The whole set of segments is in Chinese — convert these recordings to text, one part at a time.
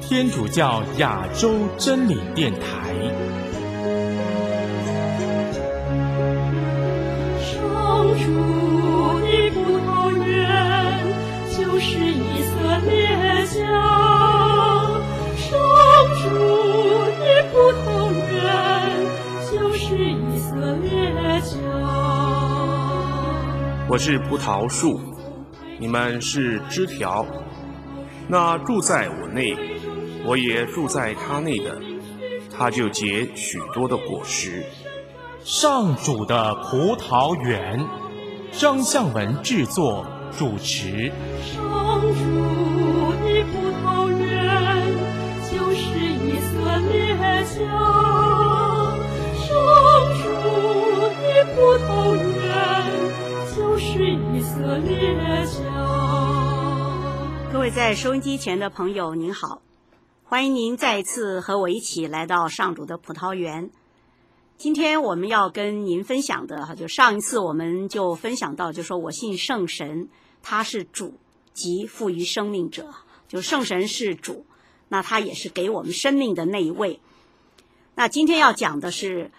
天主教亚洲真理电台。 上主的葡萄园就是以色列家，上主的葡萄园就是以色列家。 我是葡萄树，你们是枝条。那住在我内，我也住在他内的，他就结许多的果实。 上主的葡萄园，张向文制作主持。 上主的葡萄园就是以色列家，上主的葡萄园就是以色列家。 各位在收音机前的朋友您好，欢迎您再一次和我一起来到上主的葡萄园。今天我们要跟您分享的，就上一次我们就分享到，就说我信圣神，他是主及赋予生命者，就圣神是主，那他也是给我们生命的那一位。那今天要讲的是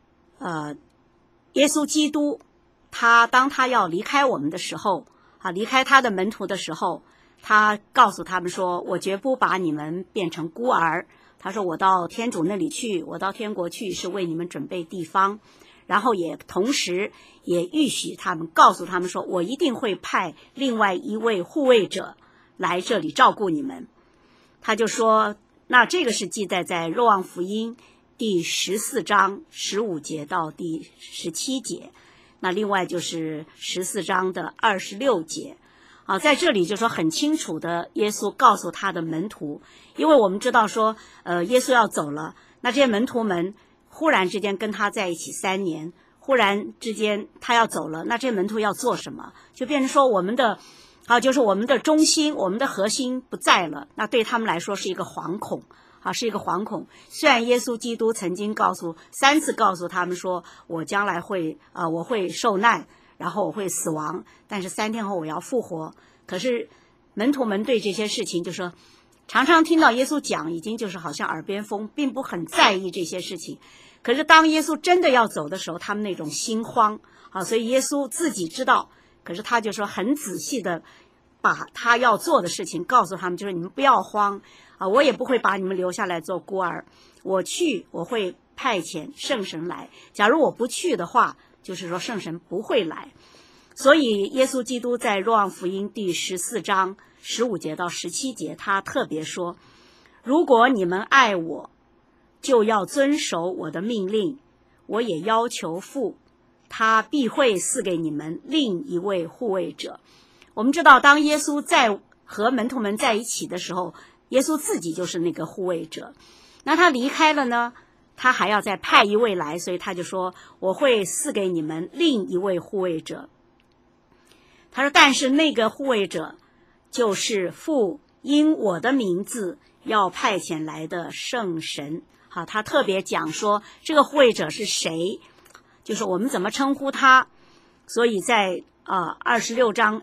耶稣基督，当他要离开我们的时候，离开他的门徒的时候，他告诉他们说，我绝不把你们变成孤儿。他说我到天主那里去，我到天国去是为你们准备地方，然后也同时也预许他们，告诉他们说，我一定会派另外一位护卫者来这里照顾你们。他就说，那这个是记载在若望福音第14章15节到第17节，那另外就是14章的26节。在这里就说很清楚的，耶稣告诉他的门徒，因为我们知道说耶稣要走了，那这些门徒们忽然之间跟他在一起3年，忽然之间他要走了，那这些门徒要做什么？就变成说我们的就是我们的中心，我们的核心不在了，那对他们来说是一个惶恐是一个惶恐。虽然耶稣基督曾经3次告诉他们说，我将来我会受难，然后我会死亡，但是3天后我要复活。可是门徒们对这些事情就说，常常听到耶稣讲，已经就是好像耳边风，并不很在意这些事情。可是当耶稣真的要走的时候，他们那种心慌所以耶稣自己知道，可是他就说很仔细的把他要做的事情告诉他们，就是你们不要慌我也不会把你们留下来做孤儿，我去，我会派遣圣神来。假如我不去的话，就是说圣神不会来。所以耶稣基督在若望福音第14章15节到17节，他特别说，如果你们爱我，就要遵守我的命令，我也要求父，他必会赐给你们另一位护卫者。我们知道当耶稣在和门徒们在一起的时候，耶稣自己就是那个护卫者。那他离开了呢，他还要再派一位来，所以他就说，我会赐给你们另一位护卫者。他说，但是那个护卫者就是父因我的名字要派遣来的圣神。他特别讲说这个护卫者是谁，就是我们怎么称呼他。所以在14章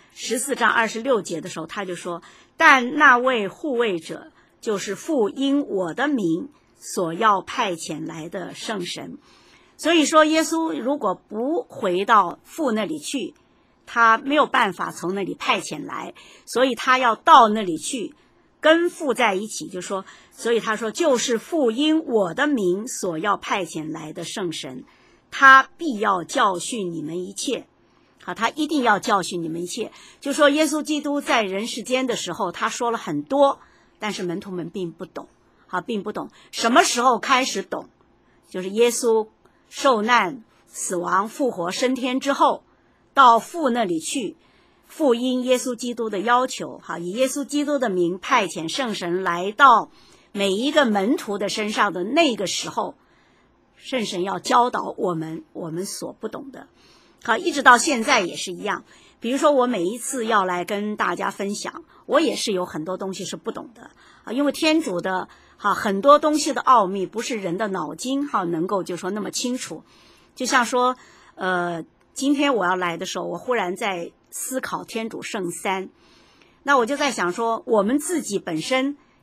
26节的时候，他就说，但那位护卫者就是父因我的名所要派遣来的圣神。所以说耶稣如果不回到父那里去，他没有办法从那里派遣来，所以他要到那里去跟父在一起，就说，所以他说，就是父因我的名所要派遣来的圣神，他必要教训你们一切他一定要教训你们一切。就说耶稣基督在人世间的时候，他说了很多，但是门徒们并不懂并不懂。什么时候开始懂？就是耶稣受难、死亡、复活、升天之后，到父那里去，父因耶稣基督的要求以耶稣基督的名派遣圣神来到每一个门徒的身上的那个时候，圣神要教导我们所不懂的一直到现在也是一样。比如说我每一次要来跟大家分享，我也是有很多东西是不懂的因为天主的很多东西的奥秘不是人的脑筋能够就说那么清楚。就像说今天我要来的时候，我忽然在思考天主圣三，那我就在想说，我们自己本身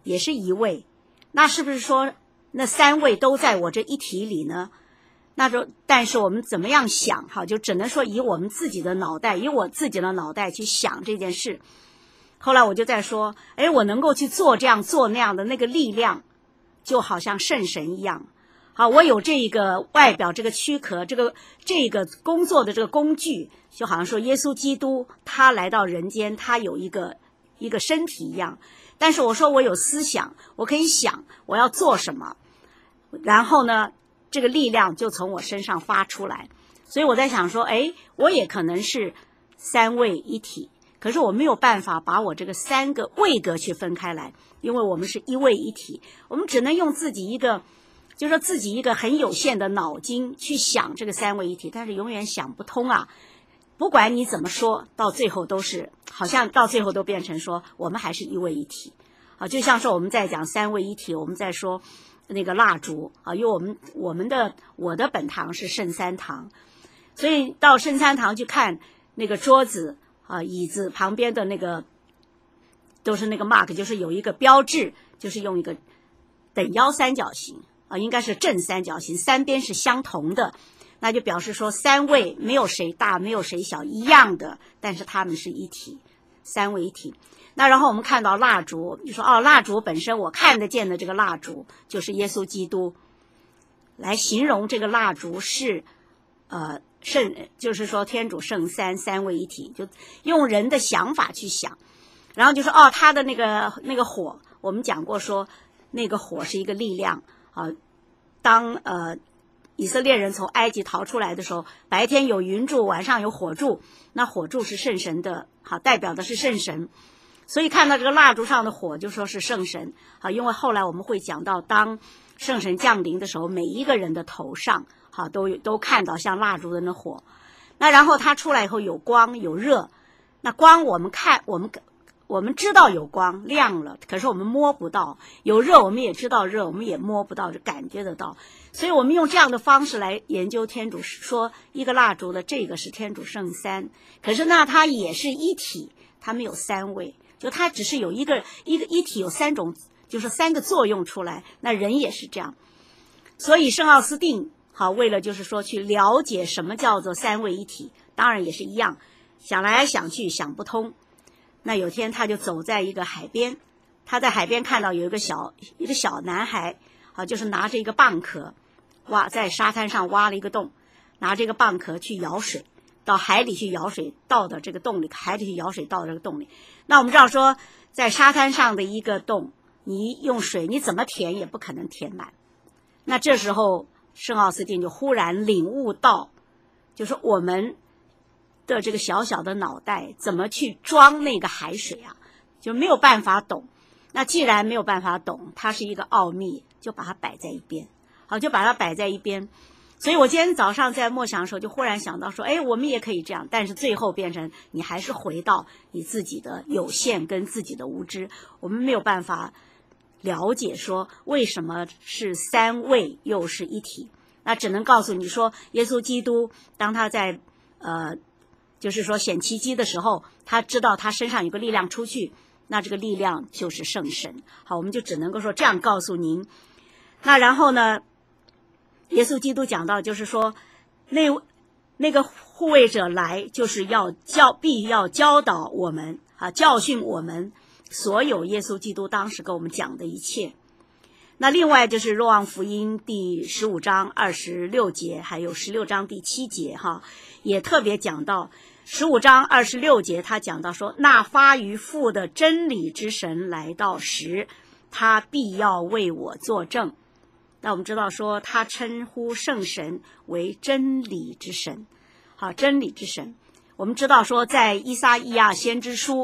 也是一位，那是不是说那三位都在我这一体里呢？那就但是我们怎么样想哈，就只能说以我自己的脑袋去想这件事。后来我就在说，我能够去做这样做那样的那个力量，就好像圣神一样。好，我有这个外表这个躯壳，这个工作的这个工具，就好像说耶稣基督他来到人间，他有一个身体一样。但是我说我有思想，我可以想我要做什么，然后呢这个力量就从我身上发出来。所以我在想说，我也可能是三位一体，可是我没有办法把我这个三个位格去分开来，因为我们是一位一体，我们只能用自己一个很有限的脑筋去想这个三位一体，但是永远想不通啊。不管你怎么说，到最后都是好像到最后都变成说我们还是一位一体啊。就像说我们在讲三位一体，我们在说那个蜡烛啊，因为我的本堂是圣三堂，所以到圣三堂去看那个桌子啊椅子旁边的那个都是那个 mark， 就是有一个标志，就是用一个等腰三角形啊，应该是正三角形，三边是相同的，那就表示说三位没有谁大没有谁小，一样的，但是他们是一体，三位一体。那然后我们看到蜡烛，就说蜡烛本身我看得见的这个蜡烛就是耶稣基督，来形容这个蜡烛是就是说天主圣三位一体，就用人的想法去想。然后就说他的那个火，我们讲过说那个火是一个力量啊。当以色列人从埃及逃出来的时候，白天有云柱，晚上有火柱，那火柱是圣神的，好，代表的是圣神。所以看到这个蜡烛上的火就说是圣神啊，因为后来我们会讲到当圣神降临的时候，每一个人的头上好都看到像蜡烛的那火。那然后它出来以后有光有热，那光我们知道有光亮了，可是我们摸不到，有热我们也知道热，我们也摸不到，就感觉得到。所以我们用这样的方式来研究天主，说一个蜡烛的这个是天主圣三，可是那它也是一体，它没有三位，就它只是有一个一体，有三种，就是三个作用出来。那人也是这样。所以圣奥斯定好，为了就是说去了解什么叫做三位一体，当然也是一样，想来想去想不通。那有天他就走在一个海边，他在海边看到有一个小男孩啊，就是拿着一个蚌壳在沙滩上挖了一个洞，拿这个蚌壳去舀水，到海里去舀水，倒到这个洞里，海里去舀水倒到这个洞里。那我们知道说在沙滩上的一个洞，你用水你怎么填也不可能填满。那这时候圣奥斯定就忽然领悟到，就是我们的这个小小的脑袋怎么去装那个海水啊，就没有办法懂。那既然没有办法懂，它是一个奥秘，就把它摆在一边。好，就把它摆在一边。所以我今天早上在默想的时候就忽然想到说，我们也可以这样，但是最后变成你还是回到你自己的有限跟自己的无知，我们没有办法了解说为什么是三位又是一体。那只能告诉你说，耶稣基督当他在就是说显奇迹的时候，他知道他身上有个力量出去，那这个力量就是圣神。好，我们就只能够说这样告诉您。那然后呢，耶稣基督讲到就是说那个护卫者来，就是必要教导我们啊，教训我们所有耶稣基督当时跟我们讲的一切。那另外就是若望福音第15章26节还有16章第7节也特别讲到15章26节，他讲到说，那发于父的真理之神来到时，他必要为我作证。那我们知道说他称呼圣神为真理之神。好，真理之神，我们知道说在以赛亚先知书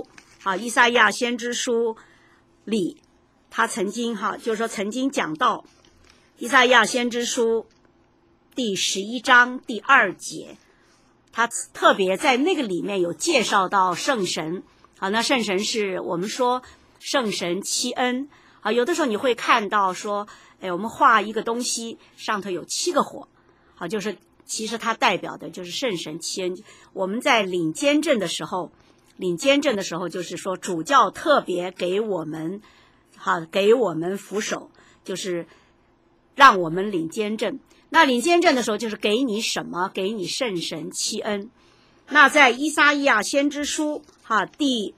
里，他曾经就是说曾经讲到以赛亚先知书第11章第2节，他特别在那个里面有介绍到圣神。好，那圣神是我们说圣神七恩。好，有的时候你会看到说我们画一个东西上头有7个火，好，就是其实它代表的就是圣神七恩。我们在领监证的时候就是说主教特别给我们给我们扶手，就是让我们领监证。那领监证的时候，就是给你什么？给你圣神七恩。那在以赛亚先知书第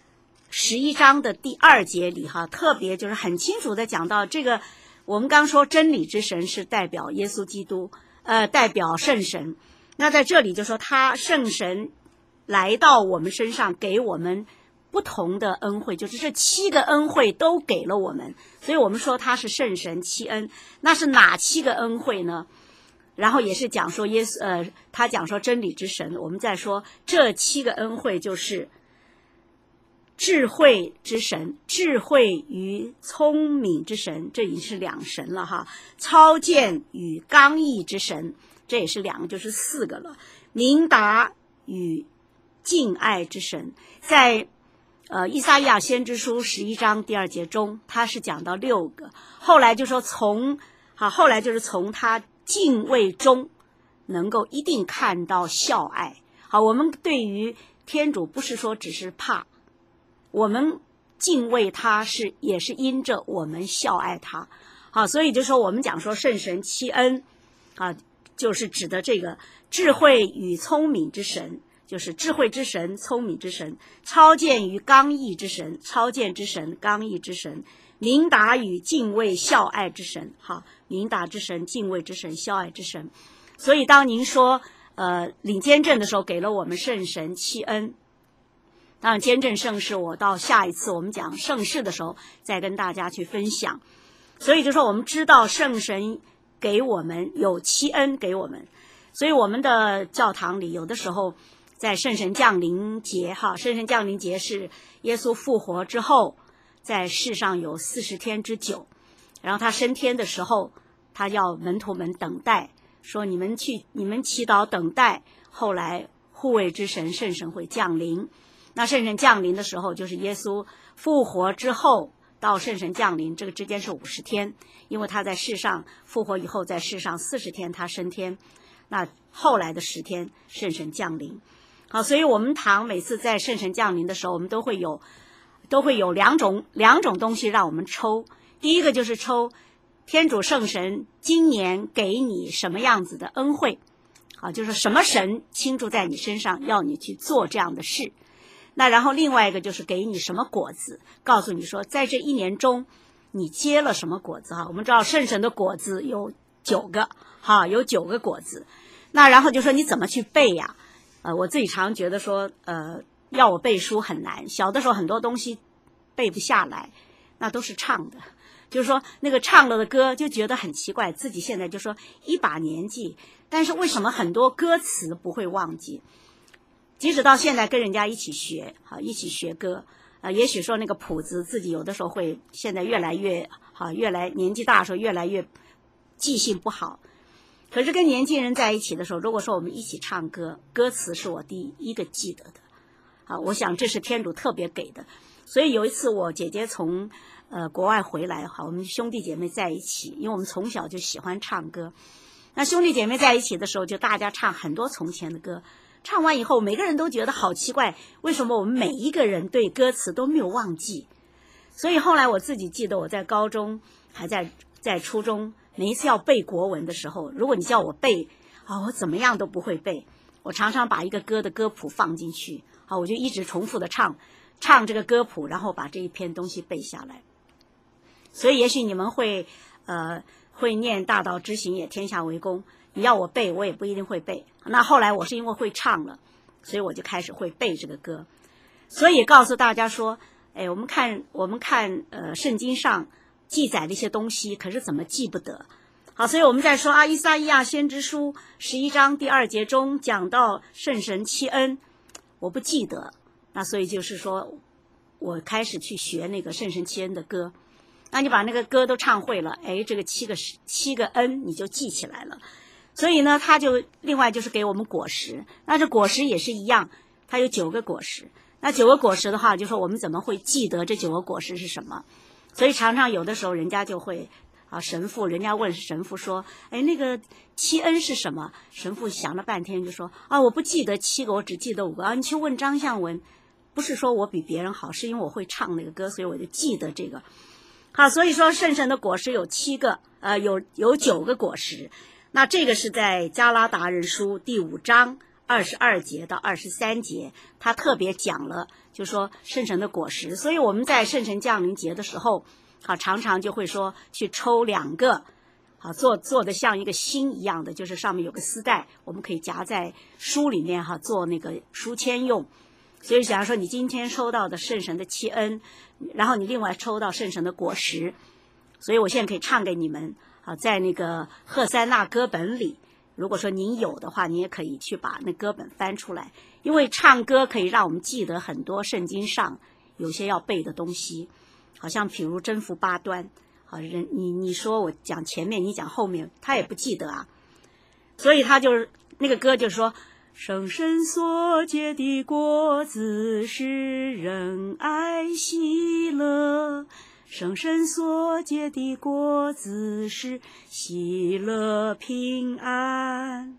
11章的第2节里特别就是很清楚的讲到这个，我们刚说真理之神是代表耶稣基督，代表圣神。那在这里就说他圣神来到我们身上，给我们不同的恩惠，就是这7个恩惠都给了我们，所以我们说他是圣神七恩。那是哪7个恩惠呢？然后也是讲说他讲说真理之神，我们再说这7个恩惠就是智慧之神，智慧与聪明之神，这已经是2神了超见与刚毅之神，这也是2个，就是4个了。明达与敬爱之神，在以赛亚先知书11章第2节中，他是讲到6个。后来就说后来就是从他敬畏中能够一定看到孝爱。我们对于天主不是说只是怕，我们敬畏他也是因着我们孝爱他。所以就说我们讲说圣神七恩就是指的这个智慧与聪明之神，就是智慧之神、聪明之神；超见与刚毅之神，超见之神、刚毅之神；明达与敬畏孝爱之神，明达之神、敬畏之神、孝爱之神。所以当您说领监证的时候，给了我们圣神七恩。当然监证圣事我到下一次我们讲圣事的时候再跟大家去分享。所以就说我们知道圣神给我们有七恩给我们，所以我们的教堂里有的时候在圣神降临节圣神降临节是耶稣复活之后在世上有40天之久，然后他升天的时候，他要门徒们等待，说你们祈祷等待，后来护卫之神圣神会降临。那圣神降临的时候，就是耶稣复活之后到圣神降临，这个之间是50天，因为他在世上复活以后，在世上40天他升天，那后来的10天圣神降临。所以我们堂每次在圣神降临的时候，我们都会有两种东西让我们抽。第一个就是抽天主圣神今年给你什么样子的恩惠，就是什么神倾注在你身上，要你去做这样的事。那然后另外一个就是给你什么果子，告诉你说在这1年中你结了什么果子我们知道圣神的果子有9个有9个果子。那然后就说你怎么去背呀？我自己常觉得说要我背书很难，小的时候很多东西背不下来，那都是唱的，就是说那个唱了的歌就觉得很奇怪，自己现在就说一把年纪，但是为什么很多歌词不会忘记？即使到现在跟人家一起学歌也许说那个谱子自己有的时候会现在越来年纪大的时候越来越记性不好，可是跟年轻人在一起的时候，如果说我们一起唱歌，歌词是我第一个记得的我想这是天主特别给的。所以有一次我姐姐从国外回来我们兄弟姐妹在一起，因为我们从小就喜欢唱歌，那兄弟姐妹在一起的时候就大家唱很多从前的歌，唱完以后每个人都觉得好奇怪，为什么我们每一个人对歌词都没有忘记。所以后来我自己记得我在高中还在初中，每一次要背国文的时候，如果你叫我背我怎么样都不会背，我常常把一个歌的歌谱放进去我就一直重复的唱这个歌谱，然后把这一篇东西背下来。所以也许你们会念大道之行也天下为公，你要我背我也不一定会背。那后来我是因为会唱了，所以我就开始会背这个歌。所以告诉大家说我们看圣经上记载的一些东西，可是怎么记不得。所以我们在说以赛亚先知书11章第2节中讲到圣神七恩，我不记得，那所以就是说我开始去学那个圣神七恩的歌。那你把那个歌都唱会了，这个七个恩你就记起来了。所以呢他就另外就是给我们果实，那这果实也是一样，它有9个果实。那9个果实的话，就说我们怎么会记得这9个果实是什么？所以常常有的时候人家就会神父，人家问神父说那个七恩是什么？神父想了半天就说我不记得7个，我只记得5个你去问张向文，不是说我比别人好，是因为我会唱那个歌，所以我就记得这个。 好，所以说圣神的果实有7个，有9个果实。那这个是在加拉达人书第5章22节到23节，他特别讲了，就说圣神的果实。所以我们在圣神降临节的时候，好，常常就会说去抽2个，好，做的像一个心一样的，就是上面有个丝带，我们可以夹在书里面哈，做那个书签用。所以假如说你今天抽到的圣神的7恩，然后你另外抽到圣神的果实，所以我现在可以唱给你们啊，在那个赫塞纳歌本里，如果说您有的话，你也可以去把那歌本翻出来，因为唱歌可以让我们记得很多圣经上有些要背的东西，好像譬如征服8端，好，你说我讲前面，你讲后面，他也不记得啊，所以他就是那个歌就是说，圣神所结的果子是仁爱喜乐，圣神所结的果子是喜乐平安，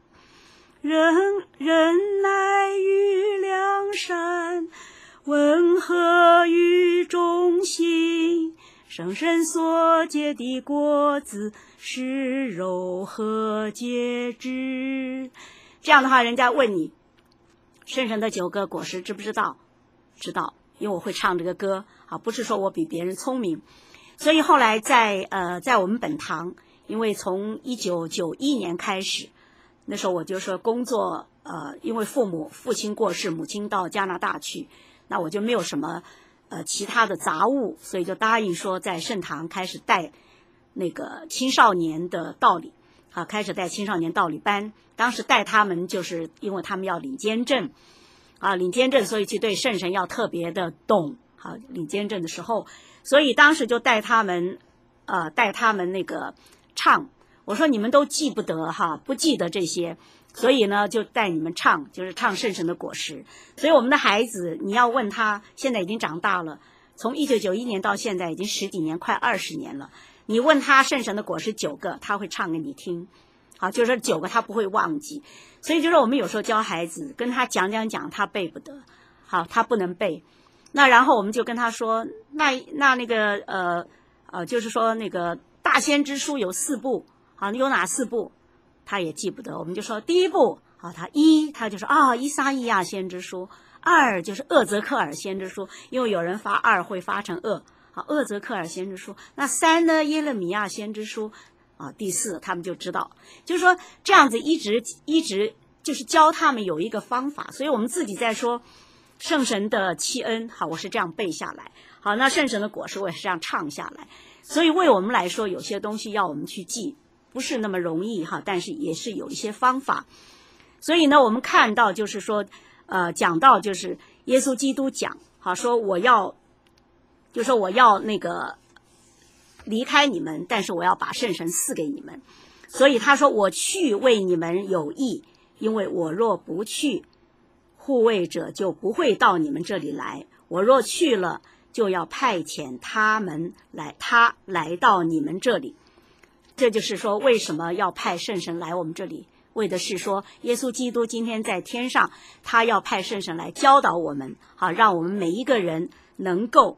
忍耐与良善，温和与忠心，圣神所结的果子是柔和节制。这样的话，人家问你圣神的9个果实知不知道？知道，因为我会唱这个歌啊，不是说我比别人聪明。所以后来在我们本堂，因为从1991年开始，那时候我就说工作因为父亲过世，母亲到加拿大去，那我就没有什么其他的杂物，所以就答应说在圣堂开始带那个青少年的道理啊，开始带青少年道理班。当时带他们就是因为他们要领监证啊，领监证，所以去对圣神要特别的懂。好，领监证的时候，所以当时就带他们那个唱。我说你们都记不得哈，不记得这些，所以呢就带你们唱，就是唱圣神的果实。所以我们的孩子，你要问他，现在已经长大了，从1991年到现在已经10几年，快20年了。你问他圣神的果实9个，他会唱给你听。好，就是说9个他不会忘记。所以就是我们有时候教孩子，跟他讲，他背不得，好，他不能背。那然后我们就跟他说，那个就是说那个大先知书有4部，好，有哪4部？他也记不得。我们就说第1部，好，他就说以撒意亚先知书；2就是厄泽克尔先知书，因为有人发2会发成厄，好，厄泽克尔先知书。那3呢，耶勒米亚先知书啊，第4他们就知道，就是说这样子一直就是教他们有一个方法。所以我们自己在说圣神的7恩，好，我是这样背下来，好，那圣神的果实我也是这样唱下来。所以为我们来说，有些东西要我们去记，不是那么容易哈，但是也是有一些方法。所以呢，我们看到就是说，讲到就是耶稣基督讲，好，说我要那个离开你们，但是我要把圣神赐给你们。所以他说我去为你们有益，因为我若不去，护卫者就不会到你们这里来，我若去了，就要派遣他来到你们这里。这就是说为什么要派圣神来我们这里，为的是说耶稣基督今天在天上，他要派圣神来教导我们，好，让我们每一个人能够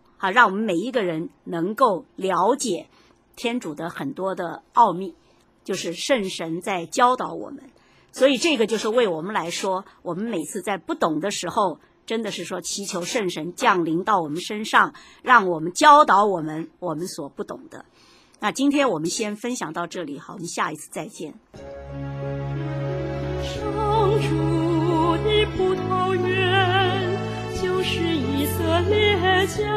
了解天主的很多的奥秘，就是圣神在教导我们。所以这个就是为我们来说，我们每次在不懂的时候，真的是说祈求圣神降临到我们身上，让我们教导我们所不懂的。那今天我们先分享到这里，好，我们下一次再见。 上主的葡萄园就是以色列家，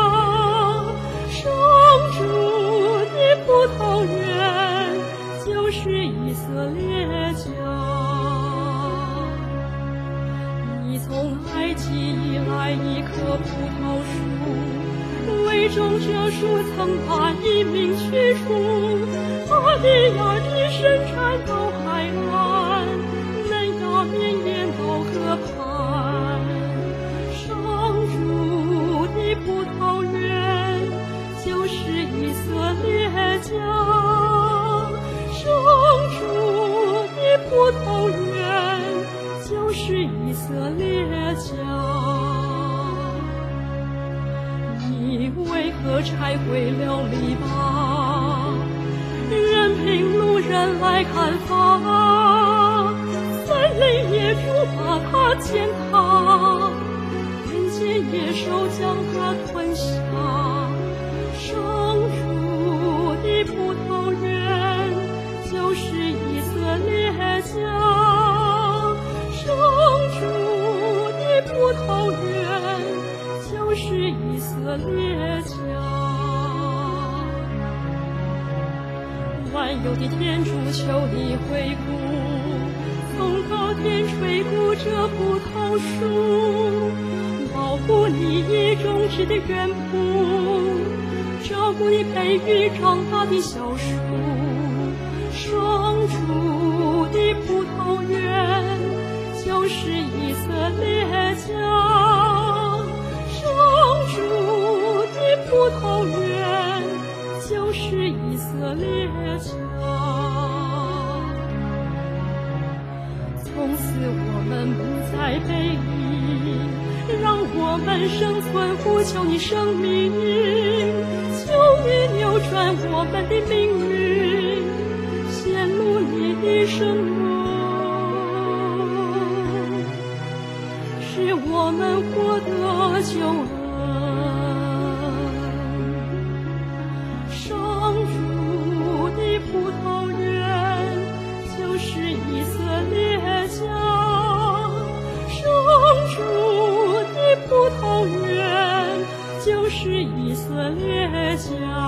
上主的葡萄园就是以色列家。你从埃及以来一棵葡萄树，为种这树曾把一名去除，把利亚的生产到海岸，嫩芽绵延到河畔。上主的葡萄园就是以色列家，上主的葡萄园就是以色列家。你为何拆毁了篱笆人来看法，森林野猪把它践踏，人间野兽将它吞下。生出的葡萄园就是以色列家，生出的葡萄园就是以色列家。万有的天主，求你回顾，从高天垂顾这葡萄树，保护你已种植的园圃，照顾你培育长大的小树。生出的葡萄园就是以色列家，生出的葡萄园就是以色列家。从此我们不再背离，让我们生存呼求你生命，求你扭转我们的命运，显露你的圣容，使我们获得救恩。生出的葡萄园就是以色列家，生出的葡萄园就是以色列家。